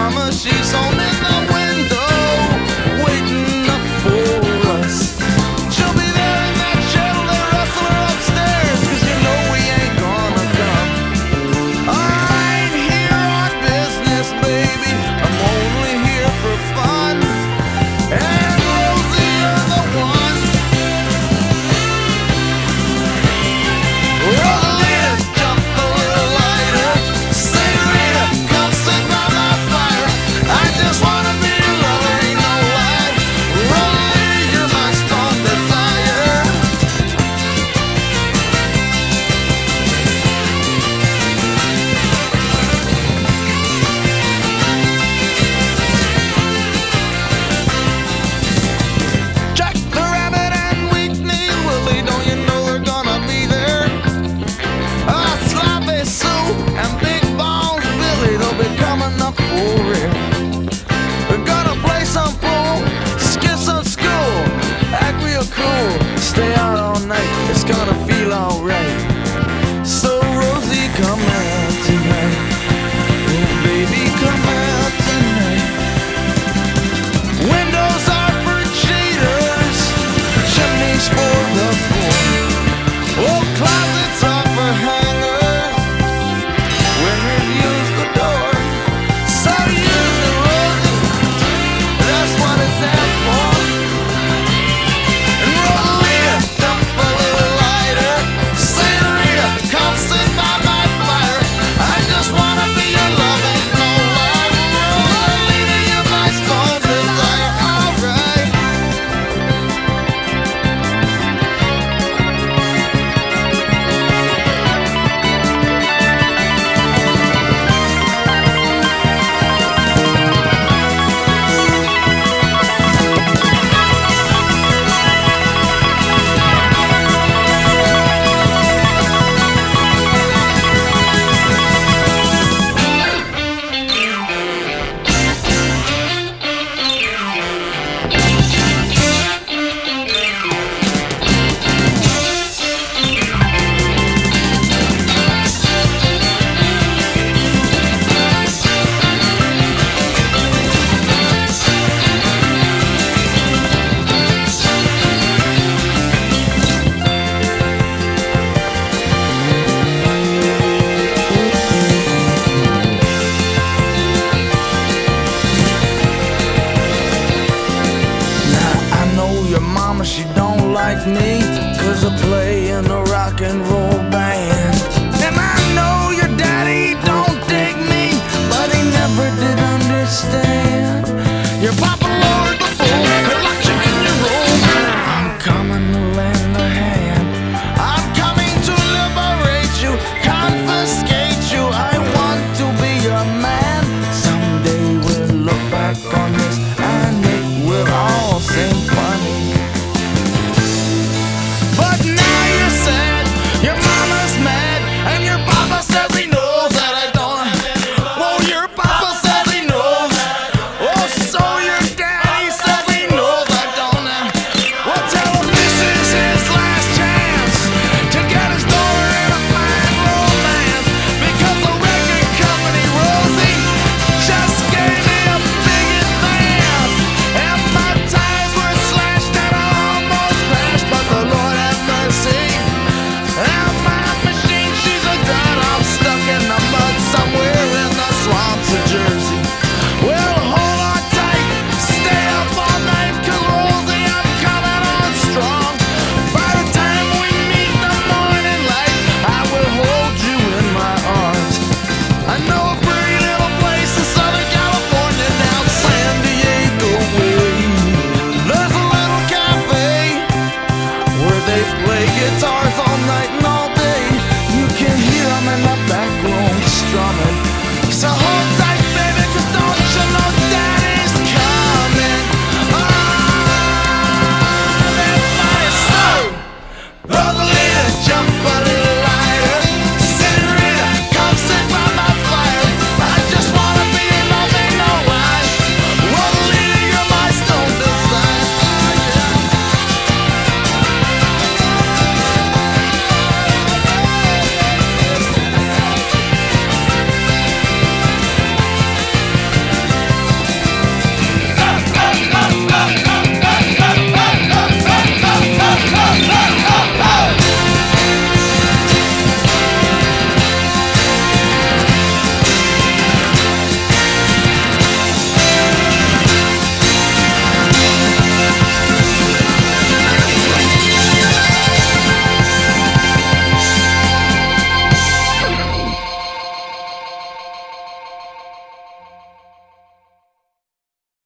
mama, she's on in the window, waiting up for us. She'll be there in that Chevrolet Rustler upstairs, 'cause you know we ain't gonna come. I ain't here on business, baby, I'm only here for fun. And Rosie, you're the one. Rosalita, jump a little lighter. Senorita, come sit by my fire. I just wanna be your lover, ain't no lie. Rosalita, you're my strong desire. Jack the Rabbit and Weak-kneed Willie, don't you know they're gonna be there? Sloppy Sue and Big Bones Billy, they'll be coming up for real. We're gonna play some pool, skip some school, act real cool, stay out all night, it's gonna feel alright. So Rosie, come out tonight. Oh baby, come out tonight. Windows are for cheaters, chimneys for the poor. Oh, closets are for hangers, women use the door. So use it, Rosie, that's what it's there for. And Rosalita, jump a little lighter. Senorita, come sit by my fire. I just wanna be your love, ain't no lie. Rosalita, you're my strong desire, alright. Now I know your mama, she don't like me, 'cause I play in the